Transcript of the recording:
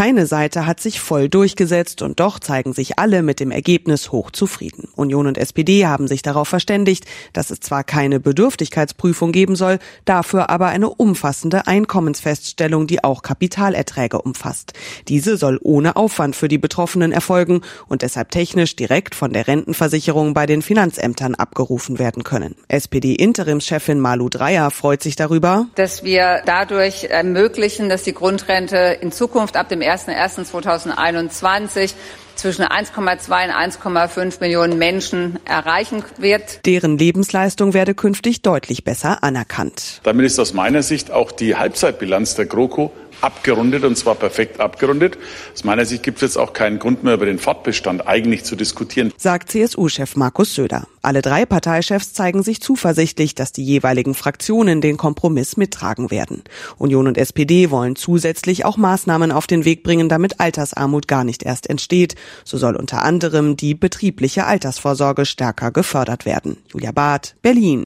Keine Seite hat sich voll durchgesetzt und doch zeigen sich alle mit dem Ergebnis hochzufrieden. Union und SPD haben sich darauf verständigt, dass es zwar keine Bedürftigkeitsprüfung geben soll, dafür aber eine umfassende Einkommensfeststellung, die auch Kapitalerträge umfasst. Diese soll ohne Aufwand für die Betroffenen erfolgen und deshalb technisch direkt von der Rentenversicherung bei den Finanzämtern abgerufen werden können. SPD-Interimschefin Malu Dreyer freut sich darüber, dass wir dadurch ermöglichen, dass die Grundrente in Zukunft ab dem 01.01.2021 zwischen 1,2 und 1,5 Millionen Menschen erreichen wird. Deren Lebensleistung werde künftig deutlich besser anerkannt. Damit ist aus meiner Sicht auch die Halbzeitbilanz der GroKo abgerundet, und zwar perfekt abgerundet. Aus meiner Sicht gibt es jetzt auch keinen Grund mehr, über den Fortbestand eigentlich zu diskutieren, sagt CSU-Chef Markus Söder. Alle 3 Parteichefs zeigen sich zuversichtlich, dass die jeweiligen Fraktionen den Kompromiss mittragen werden. Union und SPD wollen zusätzlich auch Maßnahmen auf den Weg bringen, damit Altersarmut gar nicht erst entsteht. So soll unter anderem die betriebliche Altersvorsorge stärker gefördert werden. Julia Barth, Berlin.